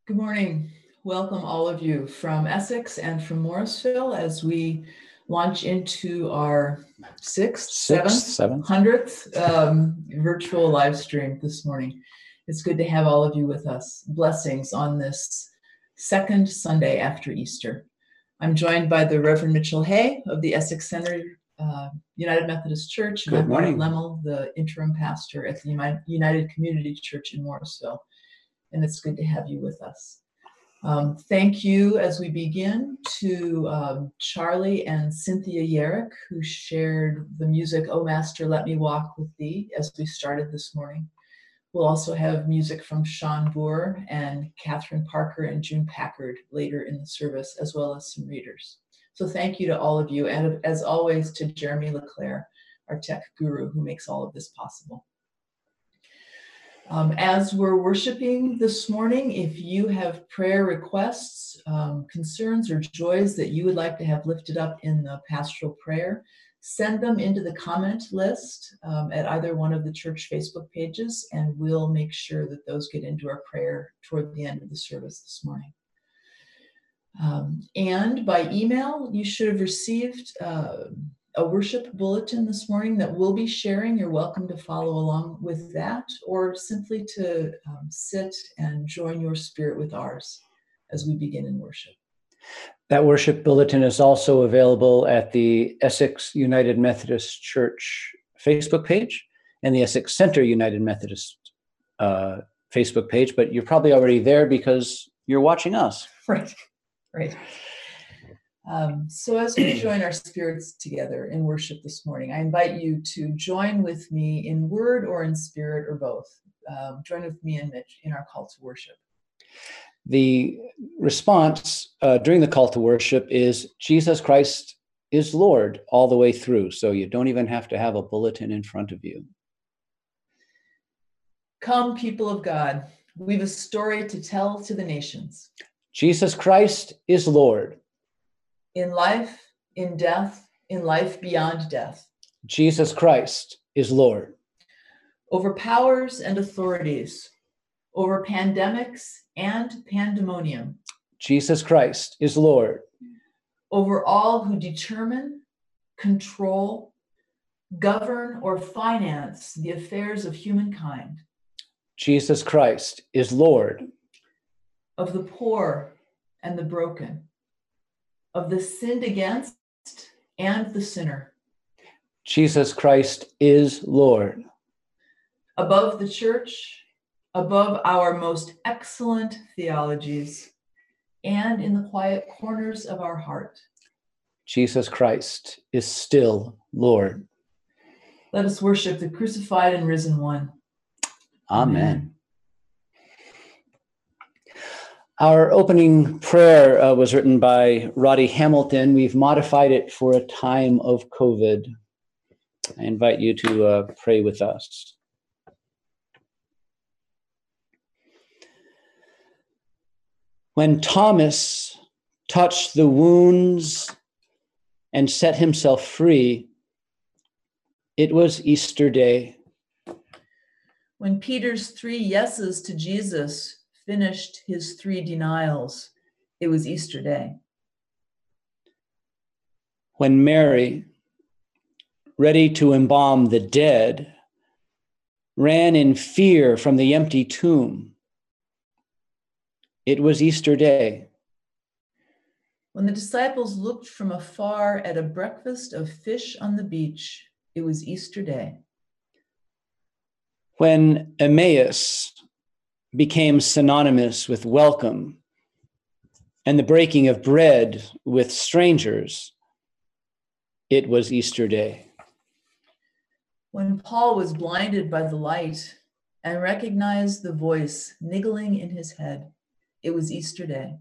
Good morning. Welcome all of you from Essex and from Morrisville as we launch into our seventh, 100th virtual live stream this morning. It's good to have all of you with us. Blessings on this second Sunday after Easter. I'm joined by the Reverend Mitchell Hay of the Essex Center United Methodist Church, and I'm Bart Lemmel, the interim pastor at the United Community Church in Morrisville. And it's good to have you with us. Thank you as we begin to Charlie and Cynthia Yerrick, who shared the music, "O Master, Let Me Walk with Thee," as we started this morning. We'll also have music from Sean Boer and Catherine Parker and June Packard later in the service, as well as some readers. So thank you to all of you, and as always to Jeremy Leclerc, our tech guru who makes all of this possible. As we're worshiping this morning, if you have prayer requests, concerns, or joys that you would like to have lifted up in the pastoral prayer, send them into the comment list at either one of the church Facebook pages, and we'll make sure that those get into our prayer toward the end of the service this morning. And by email, you should have received a worship bulletin this morning that we'll be sharing. You're welcome to follow along with that, or simply to sit and join your spirit with ours as we begin in worship. That worship bulletin is also available at the Essex United Methodist Church Facebook page and the Essex Center United Methodist Facebook page, but you're probably already there because you're watching us. Right. So as we join our spirits together in worship this morning, I invite you to join with me in word or in spirit or both. Join with me and Mitch in our call to worship. The response during the call to worship is Jesus Christ is Lord all the way through, so you don't even have to have a bulletin in front of you. Come, people of God, we've a story to tell to the nations. Jesus Christ is Lord. In life, in death, in life beyond death. Jesus Christ is Lord. Over powers and authorities, over pandemics and pandemonium. Jesus Christ is Lord. Over all who determine, control, govern, or finance the affairs of humankind. Jesus Christ is Lord. Of the poor and the broken. Of the sinned against and the sinner. Jesus Christ is Lord. Above the church, above our most excellent theologies, and in the quiet corners of our heart. Jesus Christ is still Lord. Let us worship the crucified and risen one. Amen. Our opening prayer was written by Roddy Hamilton. We've modified it for a time of COVID. I invite you to pray with us. When Thomas touched the wounds and set himself free, it was Easter Day. When Peter's 3 yeses to Jesus finished his 3 denials, it was Easter Day. When Mary, ready to embalm the dead, ran in fear from the empty tomb, it was Easter Day. When the disciples looked from afar at a breakfast of fish on the beach, it was Easter Day. When Emmaus became synonymous with welcome and the breaking of bread with strangers, it was Easter Day. When Paul was blinded by the light and recognized the voice niggling in his head, it was Easter Day.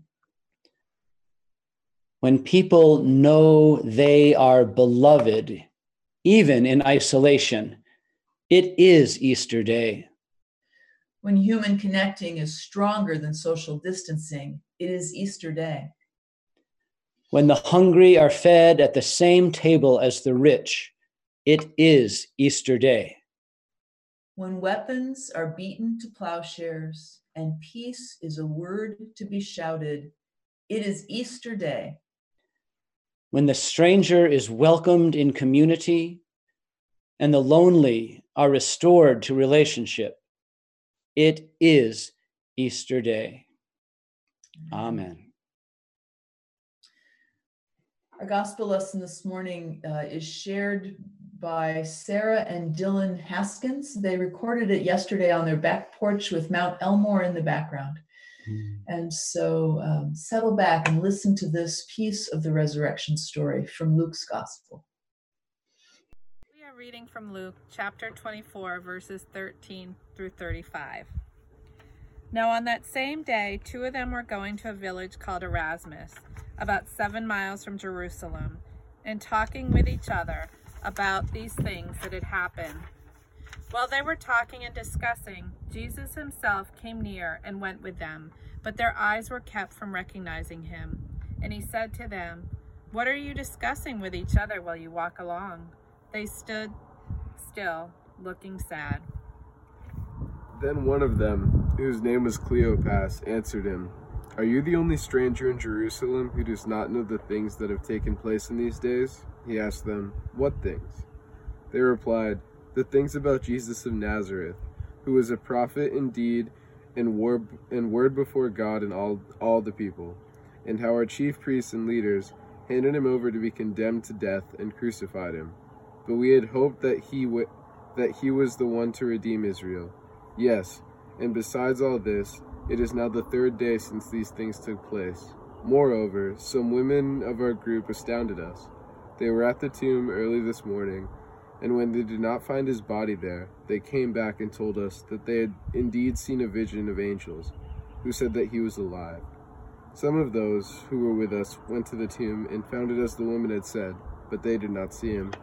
When people know they are beloved, even in isolation, it is Easter Day. When human connecting is stronger than social distancing, it is Easter Day. When the hungry are fed at the same table as the rich, it is Easter Day. when weapons are beaten to plowshares and peace is a word to be shouted, it is Easter Day. When the stranger is welcomed in community and the lonely are restored to relationship, it is Easter Day. Amen. Our gospel lesson this morning is shared by Sarah and Dylan Haskins. They recorded it yesterday on their back porch with Mount Elmore in the background. And so settle back and listen to this piece of the resurrection story from Luke's gospel. We are reading from Luke chapter 24, verses 13 through 35. Now on that same day, two of them were going to a village called Erasmus, about 7 miles from Jerusalem, and talking with each other about these things that had happened. While they were talking and discussing, Jesus himself came near and went with them, but their eyes were kept from recognizing him. And he said to them, "What are you discussing with each other while you walk along?" They stood still, looking sad. Then one of them, whose name was Cleopas, answered him, "Are you the only stranger in Jerusalem who does not know the things that have taken place in these days?" He asked them, "What things?" They replied, "The things about Jesus of Nazareth, who was a prophet indeed and word before God and all the people, and how our chief priests and leaders handed him over to be condemned to death and crucified him. But we had hoped that he was the one to redeem Israel. Yes, and besides all this, it is now the 3rd day since these things took place. Moreover, some women of our group astounded us. They were at the tomb early this morning, and when they did not find his body there, they came back and told us that they had indeed seen a vision of angels, who said that he was alive. Some of those who were with us went to the tomb and found it as the woman had said, but they did not see him."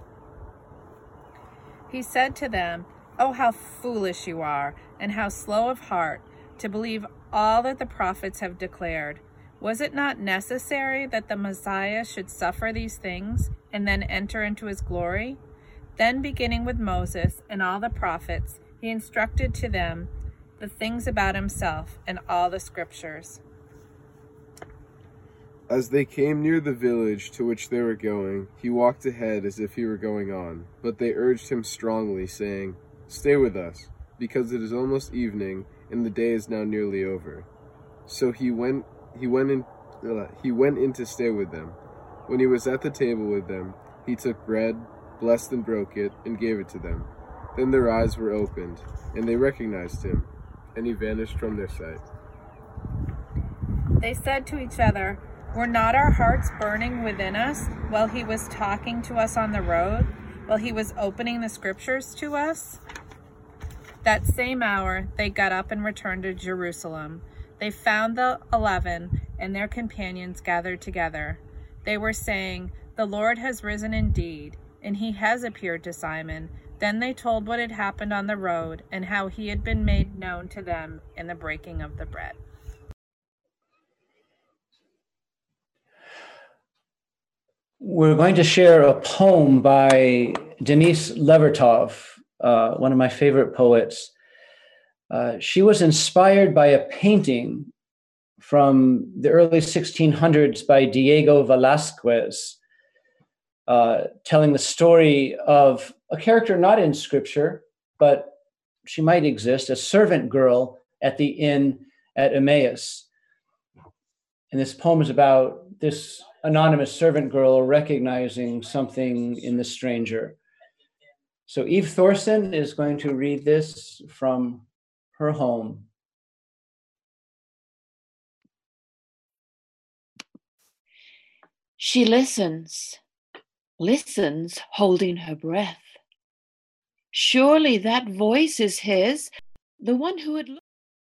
He said to them, "Oh, how foolish you are, and how slow of heart, to believe all that the prophets have declared. Was it not necessary that the Messiah should suffer these things, and then enter into his glory?" Then, beginning with Moses and all the prophets, he instructed to them the things about himself and all the scriptures. As they came near the village to which they were going, he walked ahead as if he were going on, but they urged him strongly, saying, "Stay with us, because it is almost evening, and the day is now nearly over." So he went in to stay with them. When he was at the table with them, he took bread, blessed and broke it, and gave it to them. Then their eyes were opened, and they recognized him, and he vanished from their sight. They said to each other, "Were not our hearts burning within us while he was talking to us on the road, while he was opening the scriptures to us?" That same hour they got up and returned to Jerusalem. They found the 11 and their companions gathered together. They were saying, "The Lord has risen indeed, and he has appeared to Simon." Then they told what had happened on the road and how he had been made known to them in the breaking of the bread. We're going to share a poem by Denise Levertov, one of my favorite poets. She was inspired by a painting from the early 1600s by Diego Velázquez, telling the story of a character not in scripture, but she might exist, a servant girl at the inn at Emmaus. And this poem is about this anonymous servant girl recognizing something in the stranger. So Eve Thorson is going to read this from her home. She listens holding her breath. Surely that voice is his, the one who had looked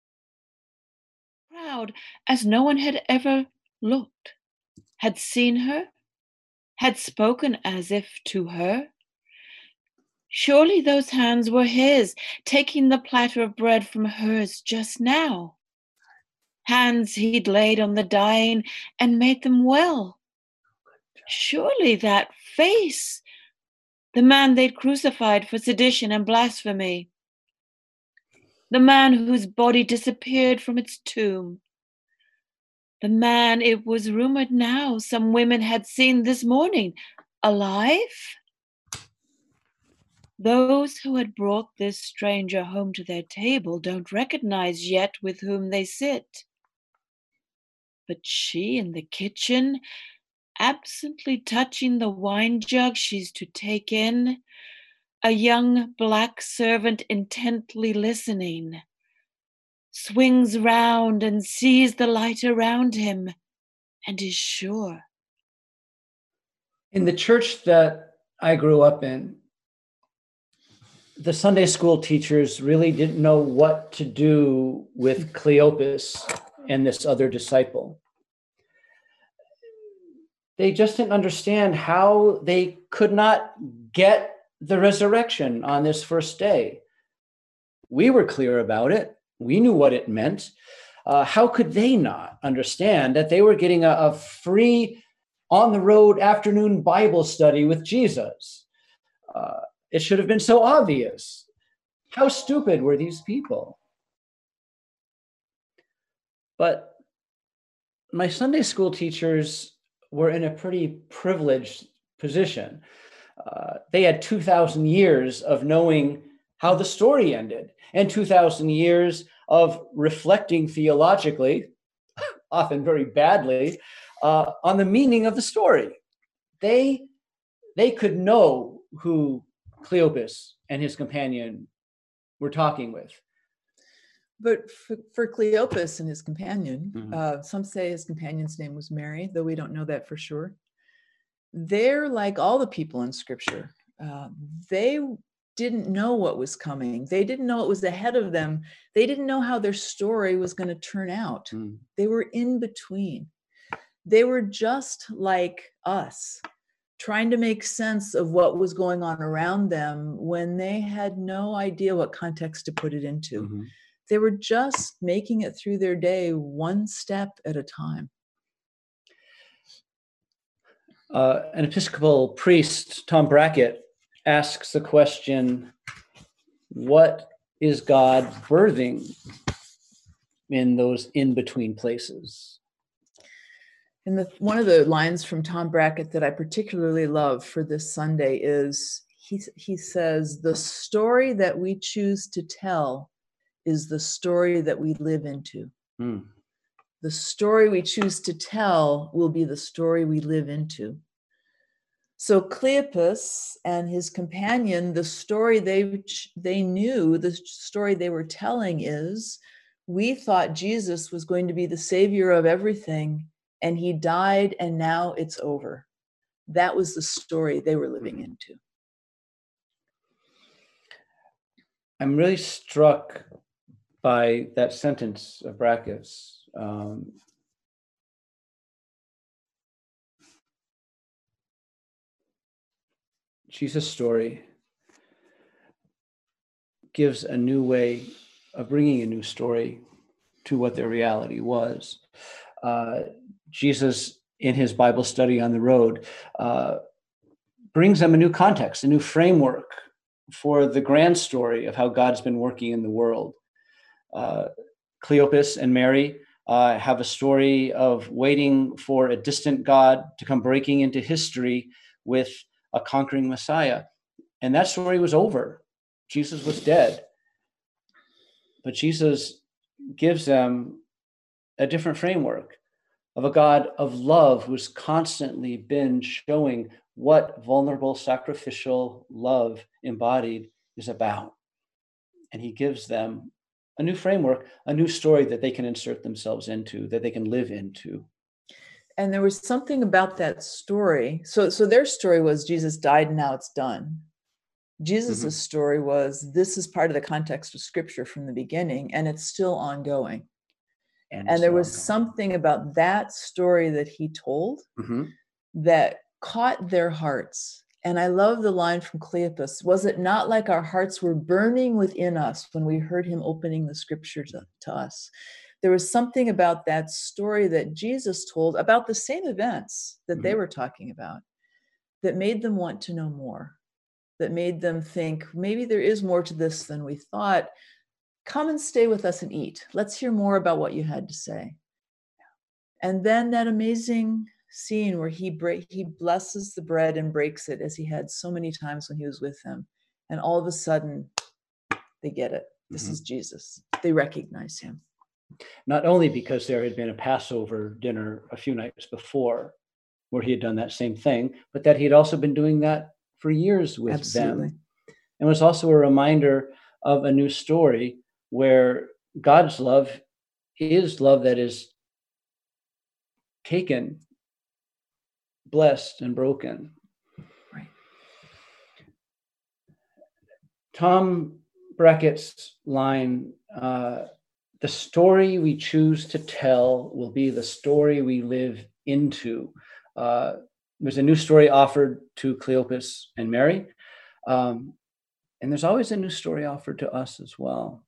proud as no one had ever looked, had seen her, had spoken as if to her. Surely those hands were his, taking the platter of bread from hers just now. Hands he'd laid on the dying and made them well. Surely that face, the man they'd crucified for sedition and blasphemy. the man whose body disappeared from its tomb, the man it was rumored now some women had seen this morning, alive? Those who had brought this stranger home to their table don't recognize yet with whom they sit. But she in the kitchen, absently touching the wine jug she's to take in, a young black servant intently listening, swings round and sees the light around him and is sure. In the church that I grew up in, the Sunday school teachers really didn't know what to do with Cleopas and this other disciple. They just didn't understand how they could not get the resurrection on this first day. We were clear about it. We knew what it meant. How could they not understand that they were getting a free on-the-road afternoon Bible study with Jesus? It should have been so obvious. How stupid were these people? But my Sunday school teachers were in a pretty privileged position. They had 2,000 years of knowing how the story ended and 2,000 years of reflecting theologically, often very badly, on the meaning of the story. They could know who Cleopas and his companion were talking with. But for Cleopas and his companion, some say his companion's name was Mary, though we don't know that for sure. They're like all the people in Scripture. They didn't know what was coming. They didn't know what was ahead of them. They didn't know how their story was going to turn out. They were in between. They were just like us, trying to make sense of what was going on around them when they had no idea what context to put it into. They were just making it through their day one step at a time. An Episcopal priest, Tom Brackett, asks the question, what is God birthing in those in-between places? And one of the lines from Tom Brackett that I particularly love for this Sunday is, he says, the story that we choose to tell is the story that we live into. The story we choose to tell will be the story we live into. So Cleopas and his companion, the story they knew, the story they were telling is, we thought Jesus was going to be the savior of everything, and he died, and now it's over. That was the story they were living into. I'm really struck by that sentence of Brackett's. Jesus' story gives a new way of bringing a new story to what their reality was. Jesus, in his Bible study on the road, brings them a new context, a new framework for the grand story of how God's been working in the world. Cleopas and Mary have a story of waiting for a distant God to come breaking into history with a conquering Messiah. And that story was over. Jesus was dead. But Jesus gives them a different framework of a God of love who's constantly been showing what vulnerable, sacrificial love embodied is about. And he gives them a new framework, a new story that they can insert themselves into, that they can live into. And there was something about that story. So their story was Jesus died and now it's done. Jesus's story was, this is part of the context of Scripture from the beginning, and it's still ongoing. And there was something about that story that he told that caught their hearts. And I love the line from Cleopas, was it not like our hearts were burning within us when we heard him opening the Scripture to us? There was something about that story that Jesus told about the same events that they were talking about that made them want to know more, that made them think, maybe there is more to this than we thought. come and stay with us and eat. Let's hear more about what you had to say. And then that amazing scene where he blesses the bread and breaks it, as he had so many times when he was with them. And all of a sudden, they get it. This is Jesus. They recognize him. Not only because there had been a Passover dinner a few nights before where he had done that same thing, but that he had also been doing that for years with them. And was also a reminder of a new story where God's love is love that is taken, blessed, and broken. Right. Tom Brackett's line, the story we choose to tell will be the story we live into. There's a new story offered to Cleopas and Mary. And there's always a new story offered to us as well.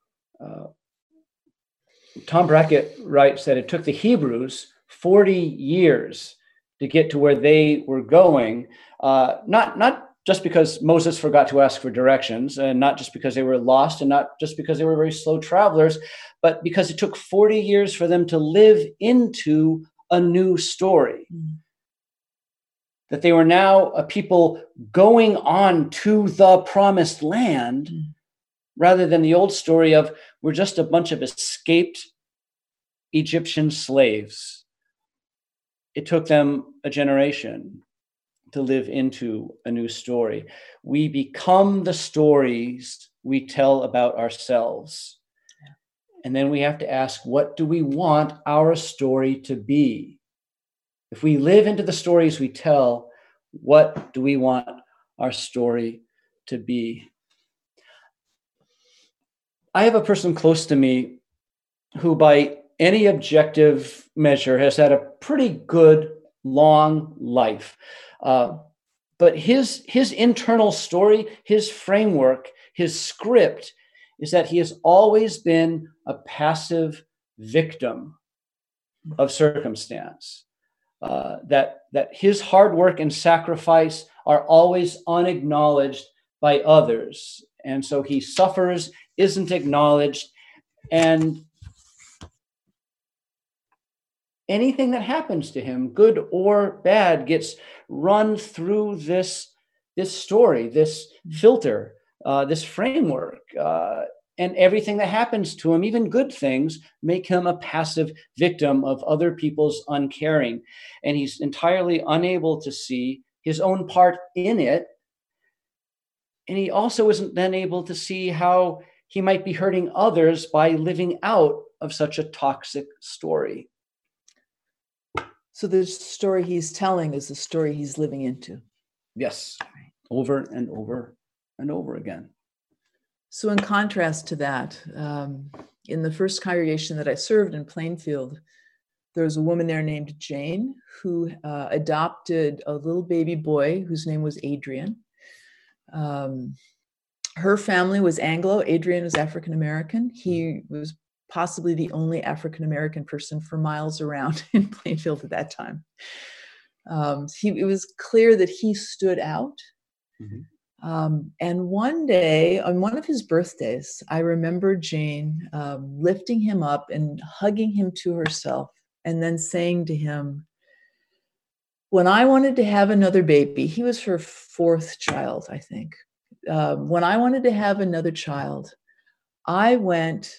Tom Brackett writes that it took the Hebrews 40 years to get to where they were going, not just because Moses forgot to ask for directions, and not just because they were lost, and not just because they were very slow travelers, but because it took 40 years for them to live into a new story. That they were now a people going on to the promised land, rather than the old story of we're just a bunch of escaped Egyptian slaves. It took them a generation to live into a new story. We become the stories we tell about ourselves. And then we have to ask, what do we want our story to be? If we live into the stories we tell, what do we want our story to be? I have a person close to me who, by any objective measure, has had a pretty good, long life. But his internal story, his framework, his script is that he has always been a passive victim of circumstance. That his hard work and sacrifice are always unacknowledged by others. And so he suffers, isn't acknowledged, and anything that happens to him, good or bad, gets run through this story, this filter, this framework. And everything that happens to him, even good things, make him a passive victim of other people's uncaring. And he's entirely unable to see his own part in it. And he also isn't then able to see how he might be hurting others by living out of such a toxic story. So the story he's telling is the story he's living into. Yes, over and over and over again. So in contrast to that, in the first congregation that I served in Plainfield, there was a woman there named Jane who adopted a little baby boy whose name was Adrian. Her family was Anglo. Adrian was African-American. He was possibly the only African-American person for miles around in Plainfield at that time. It was clear that he stood out. And one day, on one of his birthdays, I remember Jane lifting him up and hugging him to herself, and then saying to him, when I wanted to have another baby, he was her fourth child, I think. When I wanted to have another child, I went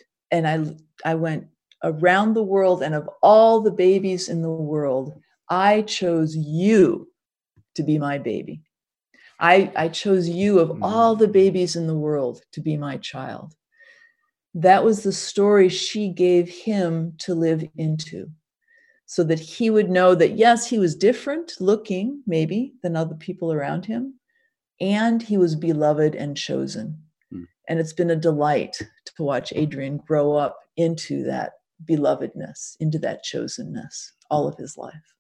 around the world, and of all the babies in the world, I chose you to be my baby. I chose you of all the babies in the world to be my child. That was the story she gave him to live into, so that he would know that, yes, he was different looking, maybe, than other people around him, and he was beloved and chosen. And it's been a delight to watch Adrian grow up into that belovedness, into that chosenness, all of his life.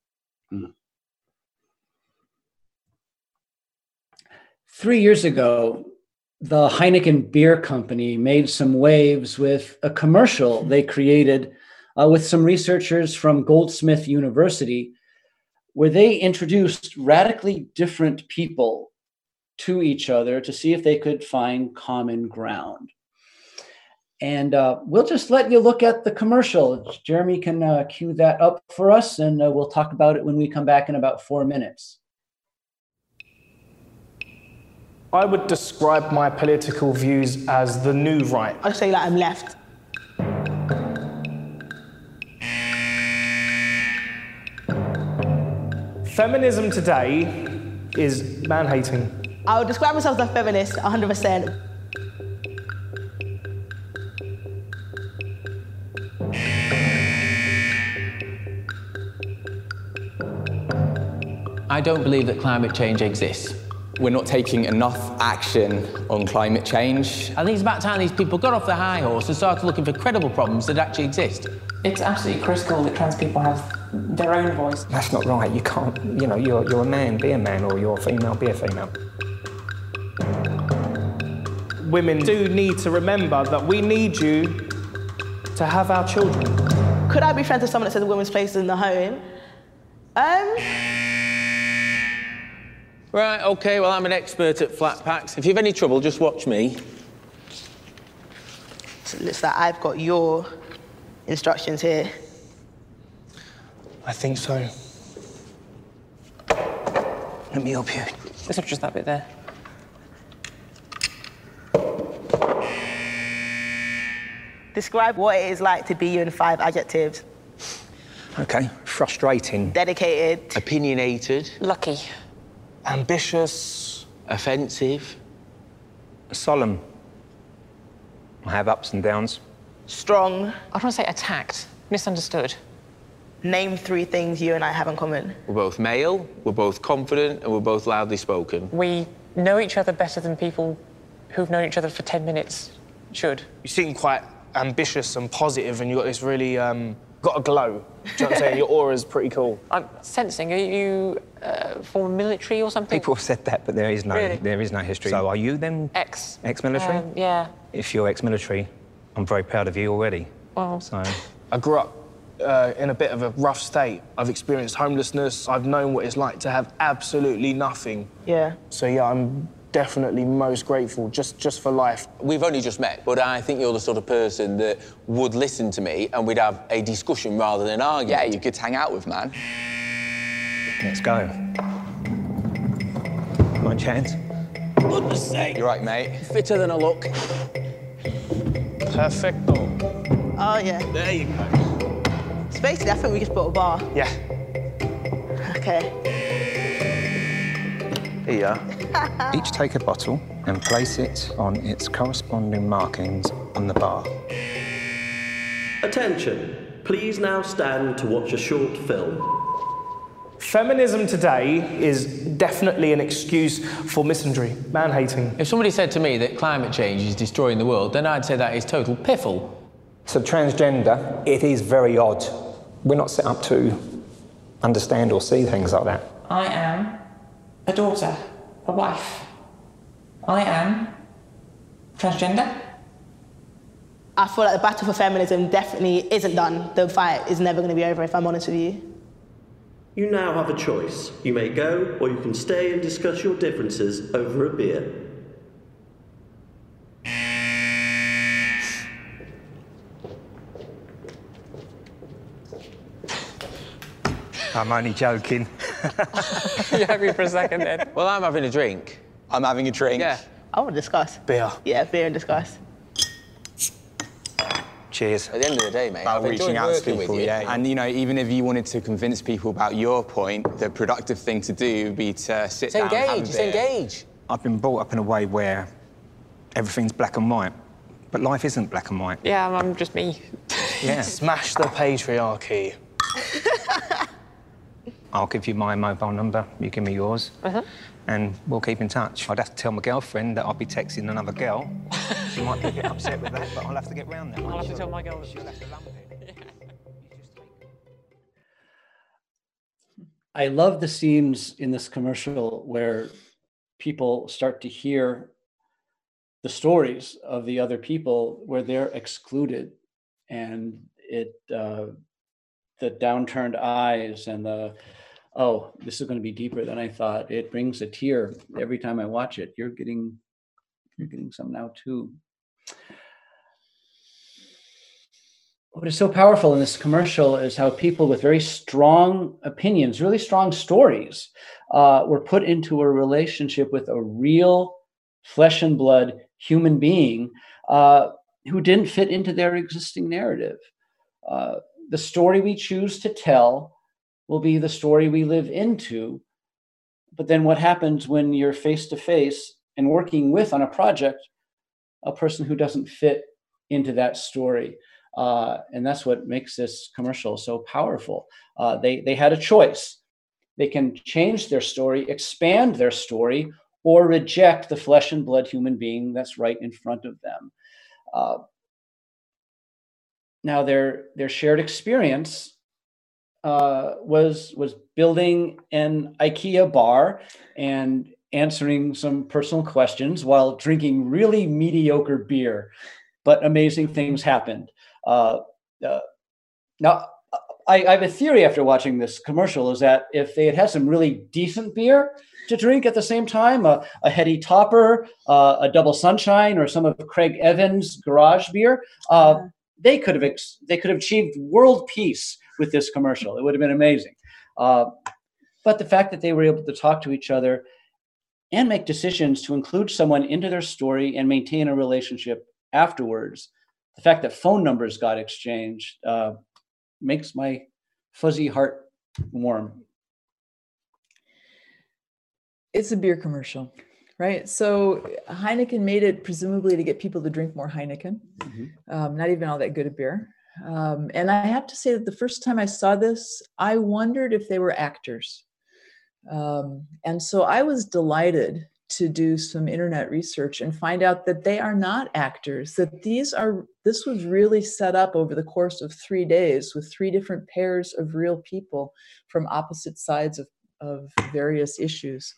3 years ago, the Heineken Beer Company made some waves with a commercial they created with some researchers from Goldsmith University, where they introduced radically different people to each other to see if they could find common ground. And we'll just let you look at the commercial. Jeremy can cue that up for us, and we'll talk about it when we come back in about 4 minutes. I would describe my political views as the new right. I'd say that I'm left. Feminism today is man-hating. I would describe myself as a feminist, 100%. I don't believe that climate change exists. We're not taking enough action on climate change. I think it's about time these people got off their high horse and started looking for credible problems that actually exist. It's absolutely critical that trans people have their own voice. That's not right. You can't, you're a man, be a man, or you're a female, be a female. Women do need to remember that we need you to have our children. Could I be friends with someone that says a woman's place in the home? Right, OK, well, I'm an expert at flat packs. If you have any trouble, just watch me. So it looks like I've got your instructions here. I think so. Let me help you. It's not just that bit there. Describe what it is like to be you in 5 adjectives. Okay, frustrating. Dedicated. Opinionated. Lucky. Ambitious. Offensive. Solemn. I have ups and downs. Strong. I want to say attacked, misunderstood. Name 3 things you and I have in common. We're both male, we're both confident, and we're both loudly spoken. We know each other better than people who've known each other for 10 minutes should. You seem quite ambitious and positive, and you've got this really, got a glow. Do you know what I'm saying? Your aura's pretty cool. I'm sensing, are you former military or something? People have said that, but there is no history. So are you then ex-military? Yeah. If you're ex-military, I'm very proud of you already. Well, so I grew up in a bit of a rough state. I've experienced homelessness. I've known what it's like to have absolutely nothing. Yeah. So yeah, I'm definitely most grateful just for life. We've only just met, but I think you're the sort of person that would listen to me and we'd have a discussion rather than an argument. Yeah, you could hang out with, man. Let's go. My chance. Goodness sake. You're right, mate. Fitter than I look. Perfecto. Oh, yeah. There you go. So basically, I think we just built a bar. Yeah. Okay. Here you are. Each take a bottle and place it on its corresponding markings on the bar. Attention. Please now stand to watch a short film. Feminism today is definitely an excuse for misandry, man-hating. If somebody said to me that climate change is destroying the world, then I'd say that is total piffle. So transgender, it is very odd. We're not set up to understand or see things like that. I am a daughter, a wife. I am transgender. I feel like the battle for feminism definitely isn't done. The fight is never going to be over, if I'm honest with you. You now have a choice. You may go, or you can stay and discuss your differences over a beer. I'm only joking. You had me for a second then. Well, I'm having a drink. I'm having a drink. Yeah. I want to discuss. Beer. Yeah, beer and discuss. Cheers. At the end of the day, mate, About I've reaching enjoyed out to working people, with you. yeah. And, even if you wanted to convince people about your point, the productive thing to do would be to sit down and have a Engage, beer. engage. I've been brought up in a way where everything's black and white, but life isn't black and white. Yeah, I'm just me. Yeah. Smash the patriarchy. I'll give you my mobile number, you give me yours, and we'll keep in touch. I'd have to tell my girlfriend that I'll be texting another girl. She might get a bit upset with that, but I'll have to get round that. I'll have to tell my girl. She'll have to lump it. I love the scenes in this commercial where people start to hear the stories of the other people where they're excluded, and the downturned eyes and oh, this is going to be deeper than I thought. It brings a tear every time I watch it. You're getting some now too. what is so powerful in this commercial is how people with very strong opinions, really strong stories, were put into a relationship with a real flesh and blood human being who didn't fit into their existing narrative. The story we choose to tell will be the story we live into. But then what happens when you're face to face and working with, on a project, a person who doesn't fit into that story? And that's what makes this commercial so powerful. They had a choice. They can change their story, expand their story, or reject the flesh and blood human being that's right in front of them. Now, their shared experience was building an IKEA bar and answering some personal questions while drinking really mediocre beer, but amazing things happened. Now, I have a theory after watching this commercial, is that if they had had some really decent beer to drink at the same time, a Heady Topper, a Double Sunshine, or some of Craig Evans' garage beer, they could have achieved world peace with this commercial. It would have been amazing. But the fact that they were able to talk to each other and make decisions to include someone into their story and maintain a relationship afterwards, the fact that phone numbers got exchanged makes my fuzzy heart warm. It's a beer commercial, right? So Heineken made it presumably to get people to drink more Heineken. Not even all that good a beer. And I have to say that the first time I saw this, I wondered if they were actors. And so I was delighted to do some internet research and find out that they are not actors, that this was really set up over the course of 3 days with 3 different pairs of real people from opposite sides of various issues.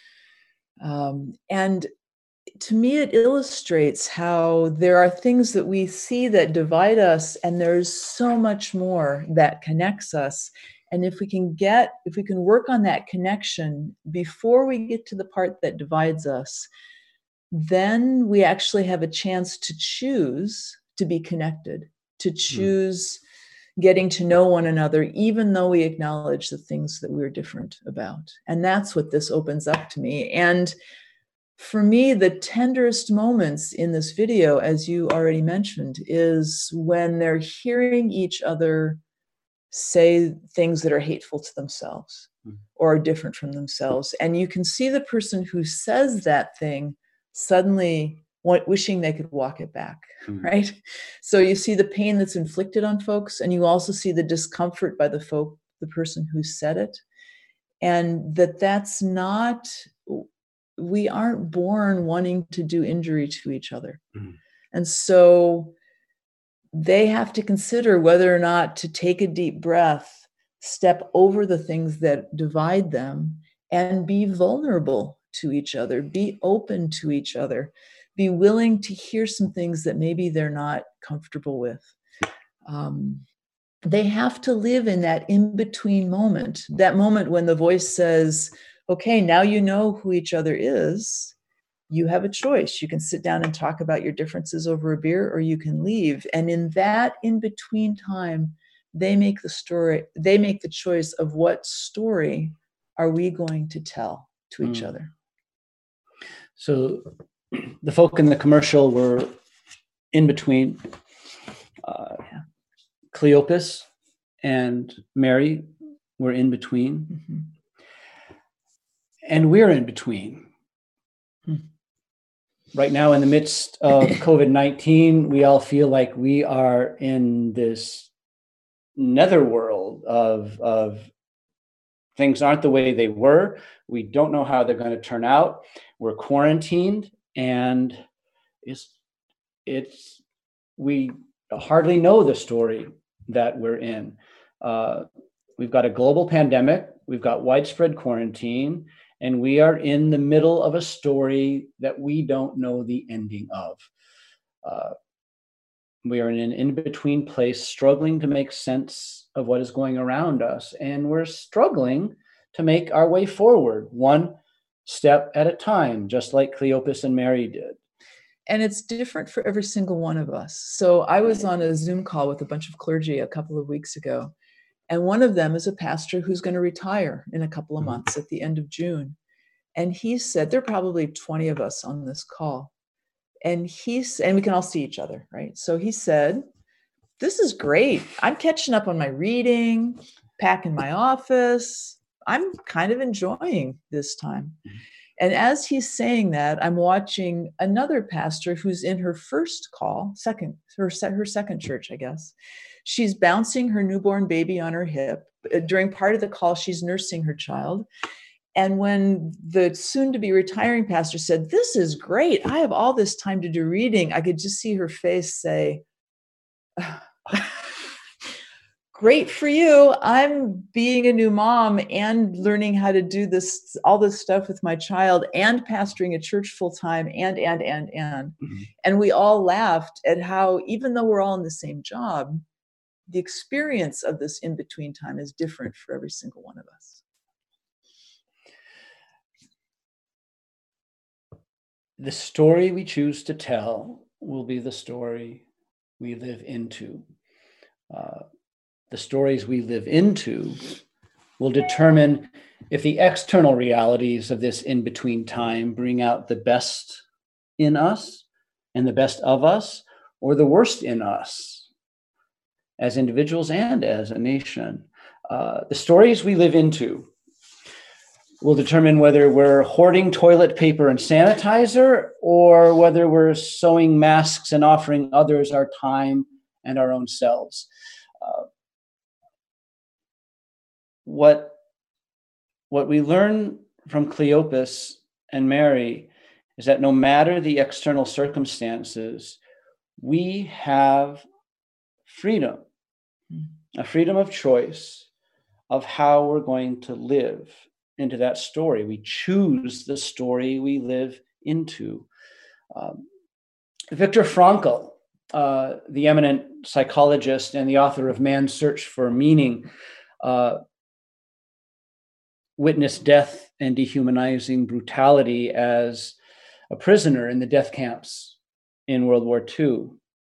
And to me, it illustrates how there are things that we see that divide us, and there's so much more that connects us. And if we can work on that connection before we get to the part that divides us, then we actually have a chance to choose to be connected, to choose getting to know one another, even though we acknowledge the things that we're different about. And that's what this opens up to me. And for me, the tenderest moments in this video, as you already mentioned, is when they're hearing each other say things that are hateful to themselves or are different from themselves. And you can see the person who says that thing suddenly wishing they could walk it back, right? So you see the pain that's inflicted on folks, and you also see the discomfort by the person who said it. And that's not, we aren't born wanting to do injury to each other. And so they have to consider whether or not to take a deep breath, step over the things that divide them, and be vulnerable to each other, be open to each other, be willing to hear some things that maybe they're not comfortable with. They have to live in that in-between moment, that moment when the voice says, okay, now you know who each other is. You have a choice. You can sit down and talk about your differences over a beer, or you can leave. And in that in-between time, they make the choice of what story are we going to tell to each other. So the folk in the commercial were in between. Cleopas and Mary were in between. And we're in between. Right now, in the midst of COVID-19, we all feel like we are in this netherworld of things aren't the way they were. We don't know how they're going to turn out. We're quarantined, and we hardly know the story that we're in. We've got a global pandemic. We've got widespread quarantine. And we are in the middle of a story that we don't know the ending of. We are in an in-between place, struggling to make sense of what is going around us. And we're struggling to make our way forward, one step at a time, just like Cleopas and Mary did. And it's different for every single one of us. So I was on a Zoom call with a bunch of clergy a couple of weeks ago, and one of them is a pastor who's going to retire in a couple of months at the end of June. And he said, there are probably 20 of us on this call. And and we can all see each other, right? So he said, this is great. I'm catching up on my reading, packing my office. I'm kind of enjoying this time. And as he's saying that, I'm watching another pastor who's in her first call, her second church, I guess. She's bouncing her newborn baby on her hip. During part of the call, she's nursing her child. And when the soon-to-be retiring pastor said, this is great, I have all this time to do reading, I could just see her face say, great for you. I'm being a new mom and learning how to do all this stuff with my child and pastoring a church full-time and. And we all laughed at how, even though we're all in the same job, the experience of this in-between time is different for every single one of us. The story we choose to tell will be the story we live into. The stories we live into will determine if the external realities of this in-between time bring out the best in us and the best of us, or the worst in us as individuals and as a nation. The stories we live into will determine whether we're hoarding toilet paper and sanitizer, or whether we're sewing masks and offering others our time and our own selves. What we learn from Cleopas and Mary is that no matter the external circumstances, we have freedom, a freedom of choice of how we're going to live into that story. We choose the story we live into. Viktor Frankl, the eminent psychologist and the author of Man's Search for Meaning, witnessed death and dehumanizing brutality as a prisoner in the death camps in World War II.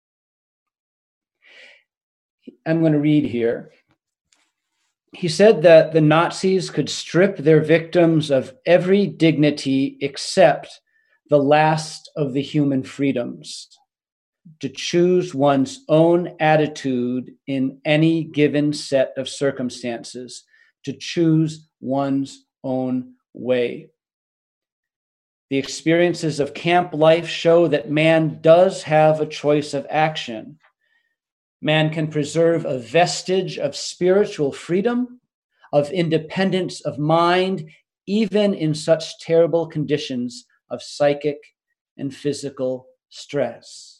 I'm going to read here. He said that the Nazis could strip their victims of every dignity except the last of the human freedoms, to choose one's own attitude in any given set of circumstances, to choose one's own way. The experiences of camp life show that man does have a choice of action. Man can preserve a vestige of spiritual freedom, of independence of mind, even in such terrible conditions of psychic and physical stress.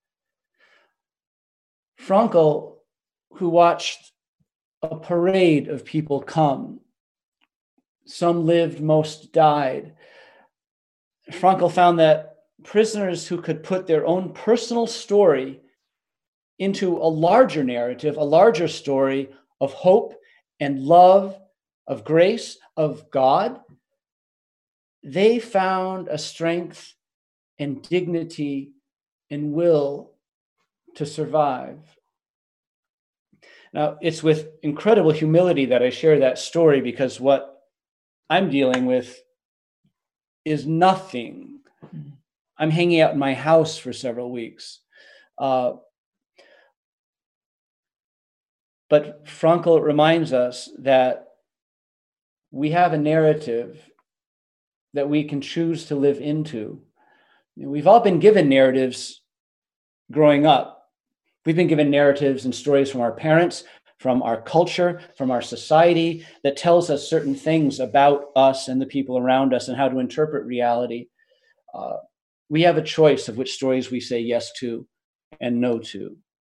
Frankl, who watched a parade of people come, some lived, most died. Frankl found that prisoners who could put their own personal story into a larger narrative, a larger story of hope and love, of grace, of God, they found a strength and dignity and will to survive. Now, it's with incredible humility that I share that story, because what I'm dealing with is nothing. I'm hanging out in my house for several weeks. But Frankl reminds us that we have a narrative that we can choose to live into. We've all been given narratives growing up. We've been given narratives and stories from our parents, from our culture, from our society, that tells us certain things about us and the people around us and how to interpret reality. We have a choice of which stories we say yes to and no to.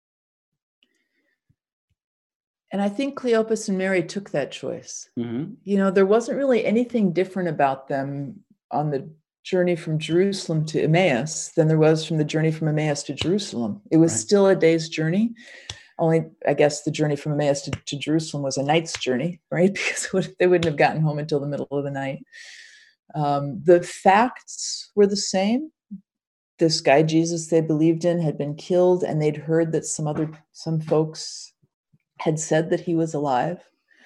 And I think Cleopas and Mary took that choice. Mm-hmm. You know, there wasn't really anything different about them on the journey from Jerusalem to Emmaus than there was from the journey from Emmaus to Jerusalem. It was still a day's journey. Only, I guess, the journey from Emmaus to Jerusalem was a night's journey, right? Because they wouldn't have gotten home until the middle of the night. The facts were the same. this guy Jesus they believed in had been killed, and they'd heard that some folks had said that he was alive.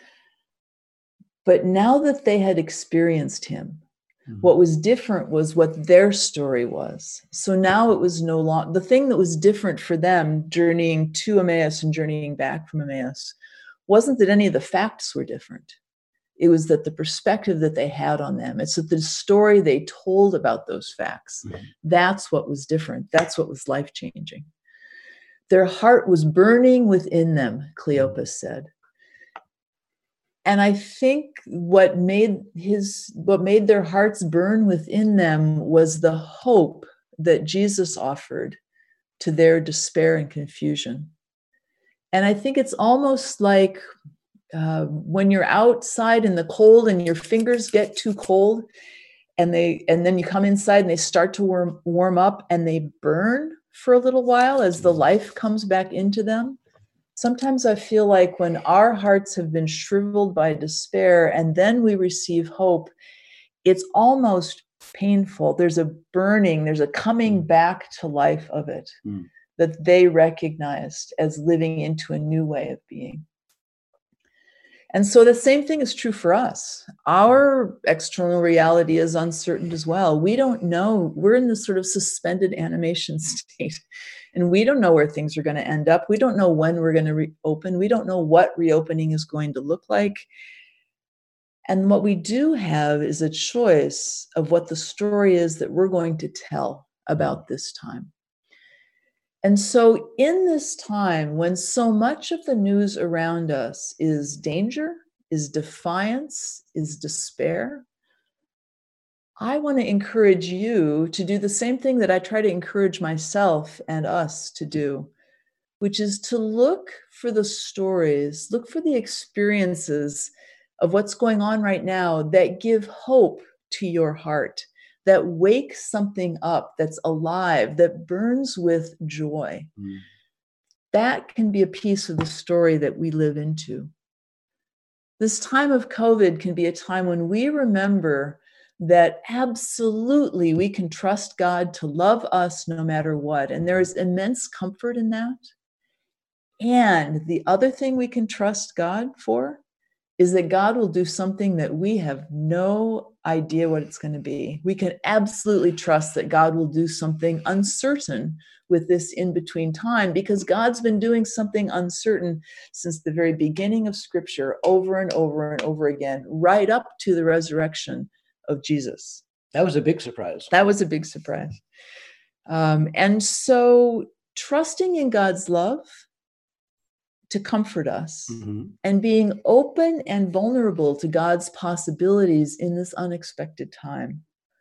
But now that they had experienced him, what was different was what their story was. So now it was no longer the thing that was different for them journeying to Emmaus and journeying back from Emmaus wasn't that any of the facts were different. It was that the perspective that they had on them, it's that the story they told about those facts, that's what was different. That's what was life-changing. Their heart was burning within them, Cleopas said. And I think what made their hearts burn within them was the hope that Jesus offered to their despair and confusion. And I think it's almost like when you're outside in the cold and your fingers get too cold, and then you come inside and they start to warm up and they burn for a little while as the life comes back into them. Sometimes I feel like when our hearts have been shriveled by despair and then we receive hope, it's almost painful. There's a burning, there's a coming back to life of it that they recognized as living into a new way of being. And so the same thing is true for us. Our external reality is uncertain as well. We don't know. We're in this sort of suspended animation state, and we don't know where things are going to end up. We don't know when we're going to reopen. We don't know what reopening is going to look like. And what we do have is a choice of what the story is that we're going to tell about this time. And so in this time, when so much of the news around us is danger, is defiance, is despair, I want to encourage you to do the same thing that I try to encourage myself and us to do, which is to look for the stories, look for the experiences of what's going on right now that give hope to your heart, that wake something up that's alive, that burns with joy. That can be a piece of the story that we live into. This time of COVID can be a time when we remember that absolutely we can trust God to love us no matter what. And there is immense comfort in that. And the other thing we can trust God for is that God will do something that we have no idea what it's going to be. We can absolutely trust that God will do something uncertain with this in-between time, because God's been doing something uncertain since the very beginning of Scripture, over and over and over again, right up to the resurrection of Jesus. That was a big surprise. That was a big surprise. And so trusting in God's love to comfort us, and being open and vulnerable to God's possibilities in this unexpected time.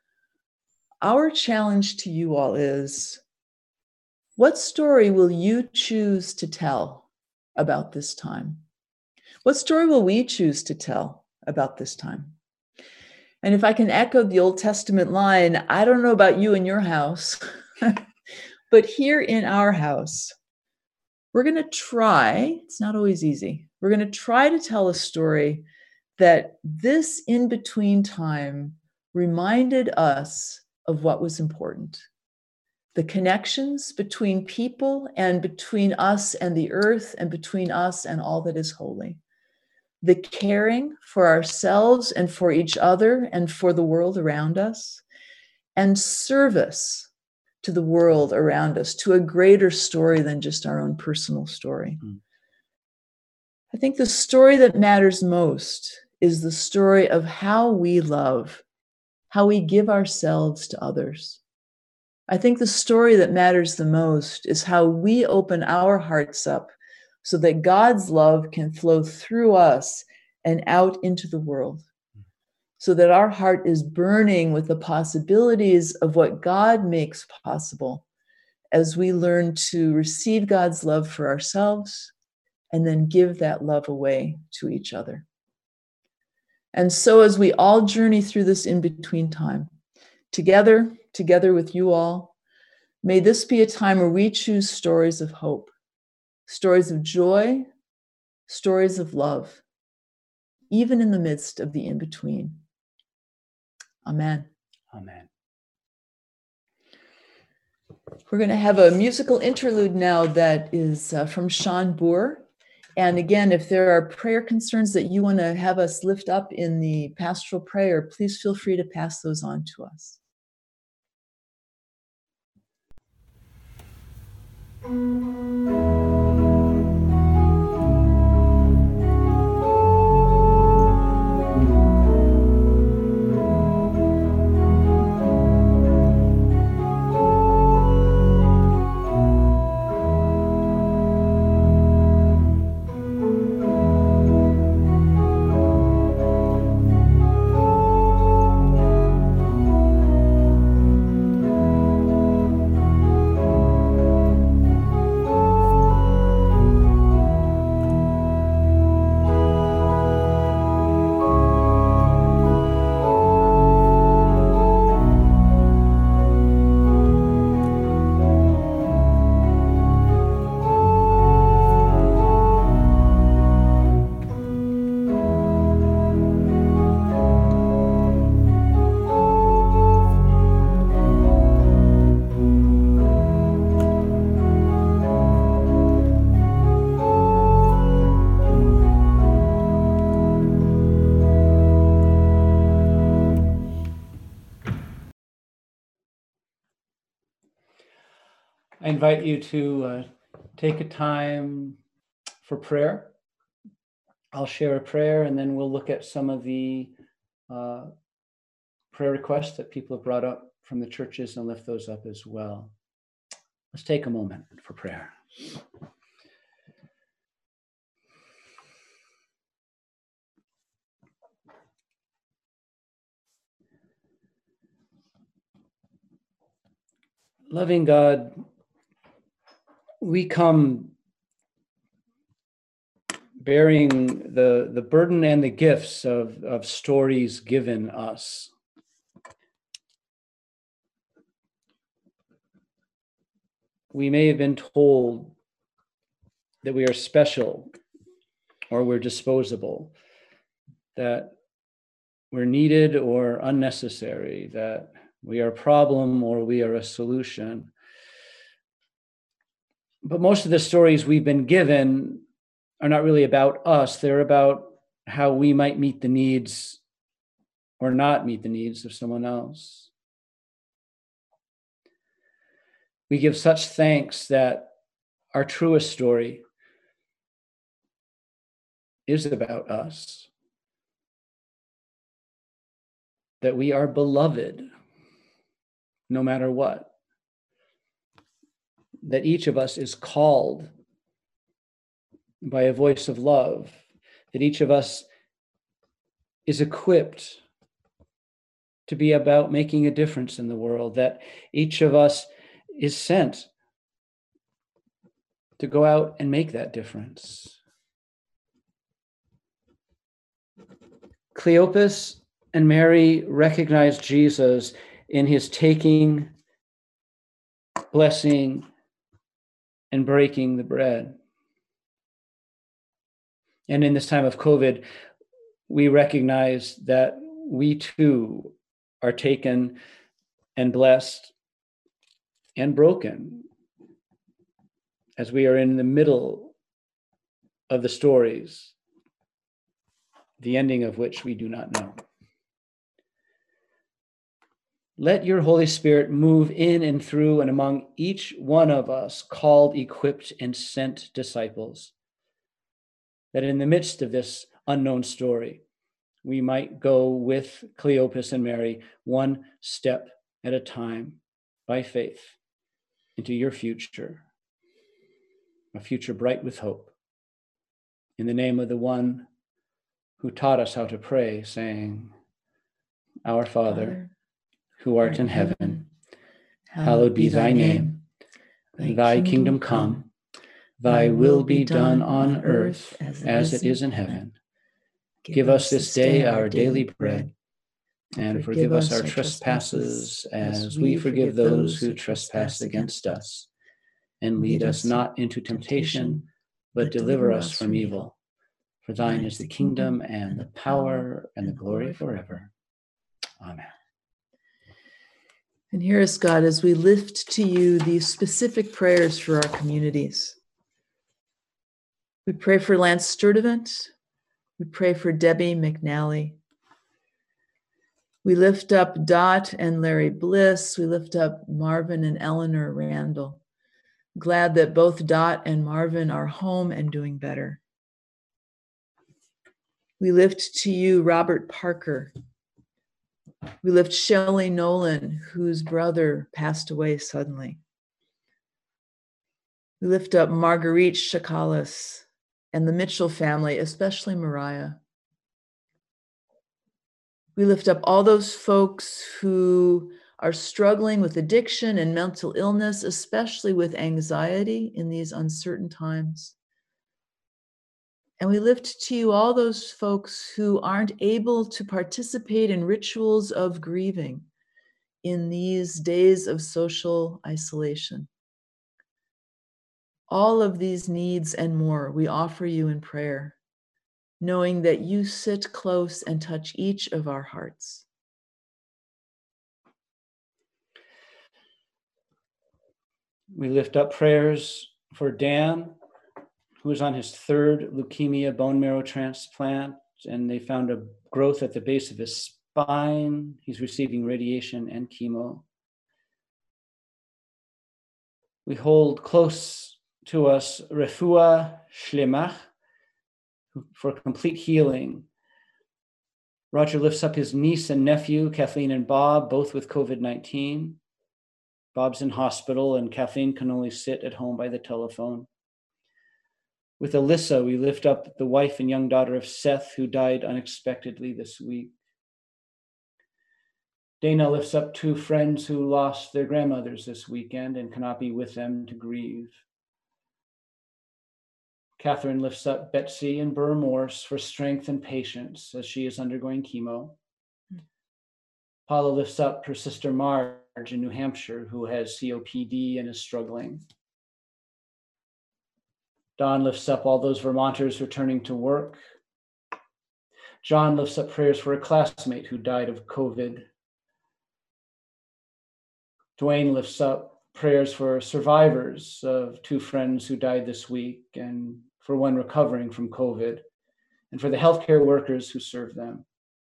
Our challenge to you all is, what story will you choose to tell about this time? What story will we choose to tell about this time? And if I can echo the Old Testament line, I don't know about you in your house, but here in our house, we're going to try, it's not always easy, we're going to try to tell a story that this in-between time reminded us of what was important. The connections between people and between us and the earth and between us and all that is holy. The caring for ourselves and for each other and for the world around us, and service to the world around us, to a greater story than just our own personal story. I think the story that matters most is the story of how we love, how we give ourselves to others. I think the story that matters the most is how we open our hearts up so that God's love can flow through us and out into the world, so that our heart is burning with the possibilities of what God makes possible as we learn to receive God's love for ourselves and then give that love away to each other. And so as we all journey through this in-between time, together with you all, may this be a time where we choose stories of hope, stories of joy, stories of love, even in the midst of the in-between. Amen. Amen. We're going to have a musical interlude now that is from Sean Boer. And again, if there are prayer concerns that you want to have us lift up in the pastoral prayer, please feel free to pass those on to us. I invite you to take a time for prayer. I'll share a prayer and then we'll look at some of the prayer requests that people have brought up from the churches and lift those up as well. Let's take a moment for prayer. Loving God, we come bearing the burden and the gifts of stories given us. We may have been told that we are special or we're disposable, that we're needed or unnecessary, that we are a problem or we are a solution. But most of the stories we've been given are not really about us. They're about how we might meet the needs or not meet the needs of someone else. We give such thanks that our truest story is about us, that we are beloved no matter what, that each of us is called by a voice of love, that each of us is equipped to be about making a difference in the world, that each of us is sent to go out and make that difference. Cleopas and Mary recognized Jesus in his taking, blessing, and breaking the bread. And in this time of COVID, we recognize that we too are taken and blessed and broken as we are in the middle of the stories, the ending of which we do not know. Let your Holy Spirit move in and through and among each one of us, called, equipped, and sent disciples, that in the midst of this unknown story, we might go with Cleopas and Mary one step at a time by faith into your future, a future bright with hope. In the name of the one who taught us how to pray, saying, Our Father, who art in heaven, hallowed be thy name. Thy kingdom come, thy will be done on earth as it is in heaven. Give us this day our daily bread, and forgive us our trespasses as we forgive those who trespass against us. And lead us not into temptation, but deliver us from evil. For thine is the kingdom and the power and the glory forever. Amen. And hear us, God, as we lift to you these specific prayers for our communities. We pray for Lance Sturdivant. We pray for Debbie McNally. We lift up Dot and Larry Bliss. We lift up Marvin and Eleanor Randall. Glad that both Dot and Marvin are home and doing better. We lift to you Robert Parker. We lift Shelley Nolan, whose brother passed away suddenly. We lift up Marguerite Chakalis and the Mitchell family, especially Mariah. We lift up all those folks who are struggling with addiction and mental illness, especially with anxiety in these uncertain times. And we lift to you all those folks who aren't able to participate in rituals of grieving in these days of social isolation. All of these needs and more we offer you in prayer, knowing that you sit close and touch each of our hearts. We lift up prayers for Dan, who is on his third leukemia bone marrow transplant, and they found a growth at the base of his spine. He's receiving radiation and chemo. We hold close to us Refuah Shlemach for complete healing. Roger lifts up his niece and nephew, Kathleen and Bob, both with COVID-19. Bob's in hospital and Kathleen can only sit at home by the telephone. With Alyssa, we lift up the wife and young daughter of Seth, who died unexpectedly this week. Dana lifts up two friends who lost their grandmothers this weekend and cannot be with them to grieve. Catherine lifts up Betsy and Burr Morse for strength and patience as she is undergoing chemo. Paula lifts up her sister Marge in New Hampshire, who has COPD and is struggling. Don lifts up all those Vermonters returning to work. John lifts up prayers for a classmate who died of COVID. Dwayne lifts up prayers for survivors of two friends who died this week and for one recovering from COVID, and for the healthcare workers who serve them.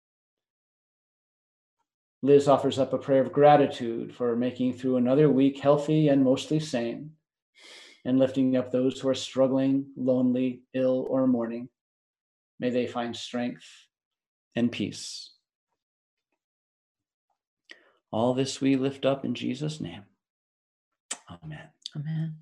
Liz offers up a prayer of gratitude for making through another week healthy and mostly sane, and lifting up those who are struggling, lonely, ill, or mourning. May they find strength and peace. All this we lift up in Jesus' name. Amen. Amen.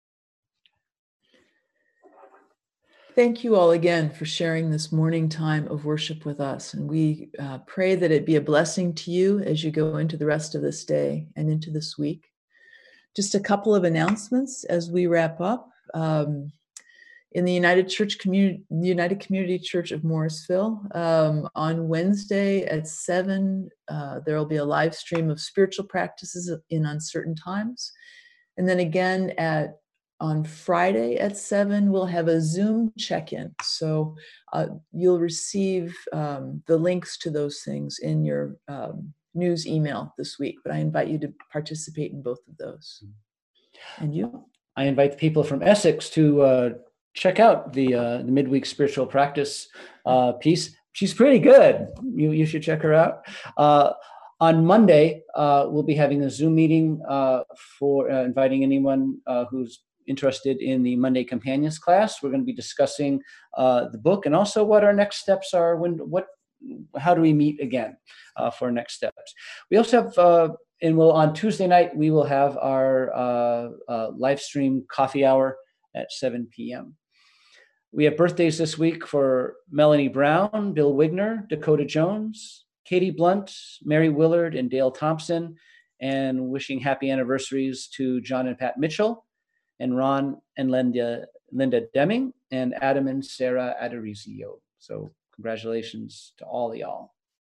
Thank you all again for sharing this morning time of worship with us. And we pray that it be a blessing to you as you go into the rest of this day and into this week. Just a couple of announcements as we wrap up. In the United Community Church of Morrisville, on Wednesday at 7, there will be a live stream of spiritual practices in uncertain times. And then again on Friday at 7, we'll have a Zoom check-in. So you'll receive the links to those things in your news email this week, but I invite you to participate in both of those. And you? I invite the people from Essex to check out the midweek spiritual practice piece. She's pretty good. You should check her out. On Monday, we'll be having a Zoom meeting for inviting anyone who's interested in the Monday Companions class. We're going to be discussing the book and also what our next steps are. How do we meet again for our next steps? We also have, on Tuesday night, we will have our live stream coffee hour at 7 p.m. We have birthdays this week for Melanie Brown, Bill Wigner, Dakota Jones, Katie Blunt, Mary Willard, and Dale Thompson, and wishing happy anniversaries to John and Pat Mitchell, and Ron and Linda Deming, and Adam and Sarah Adorizio. So congratulations to all of y'all.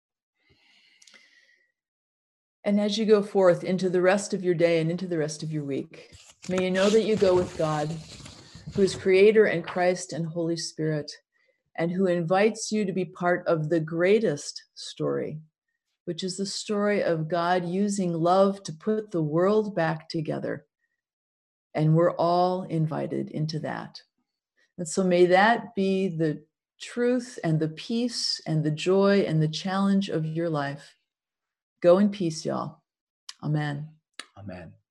And as you go forth into the rest of your day and into the rest of your week, may you know that you go with God, who is Creator and Christ and Holy Spirit, and who invites you to be part of the greatest story which is the story of God using love to put the world back together. And we're all invited into that. And so may that be the truth and the peace and the joy and the challenge of your life. Go in peace, y'all. Amen. Amen.